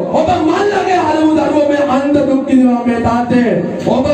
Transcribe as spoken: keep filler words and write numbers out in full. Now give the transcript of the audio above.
ඔබ මල්ලගේ හරමු දරුවෝ මේ අන්ධ දුක් විඳිනවා මේ තාත්තේ. ඔබ